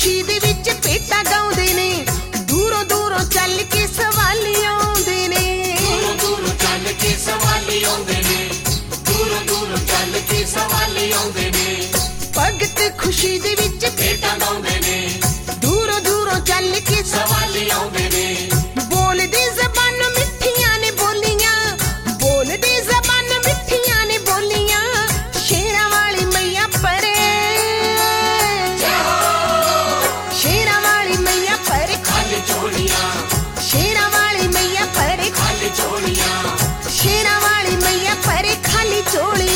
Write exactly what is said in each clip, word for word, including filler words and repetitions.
खुशी दे विच भेटां गाउंदे ने, दूरों दूरों चल के सवाली आउंदे ने, दूरों दूरों चल के सवाली आउंदे ने, दूरों दूरों चल के सवाली आउंदे ने। भगत खुशी दे विच भेटां गाउंदे ने, दूरों दूरों चल के सवाली आउंदे ने। बोलदे ज़बान मिठियां ने बोलियां, बोलदे ज़बान मिठियां ने बोलियां, शेरां वाली मैया परे, शेरां वाली मैया परे खाली झोलियां, शेरां वाली मैया परे, खाली झोलियां, शेरां वाली मैया परे खाली झोलियां।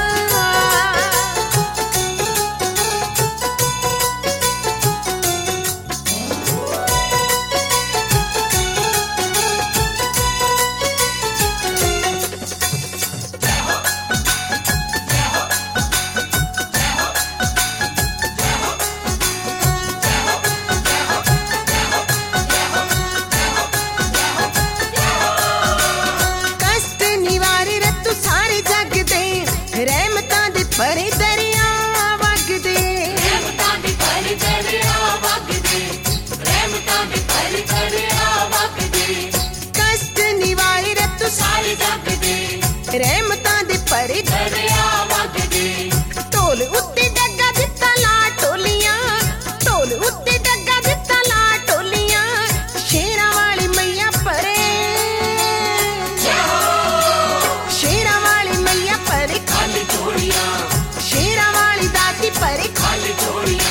कष्ट निवारे रत्तू सारे जग दे, रहमतां दे भरे दरिया वगदे, रहमतां दे भरे दरिया वगदे, रहमतां दे भरे दरिया वगदे। कष्ट निवारे रत्तू सारे जग दे रहमतां दे भरे दरिया वगदे। ढोल उत्ते डग्गा दित्ता ला टोलियां, ढोल उत्ते डग्गा दित्ता ला टोलियां, शेरां वाली मैया परे, शेरां वाली मैया परे, खाली झोलियां, शेरां वाली दाती परे, खाली झोलियां।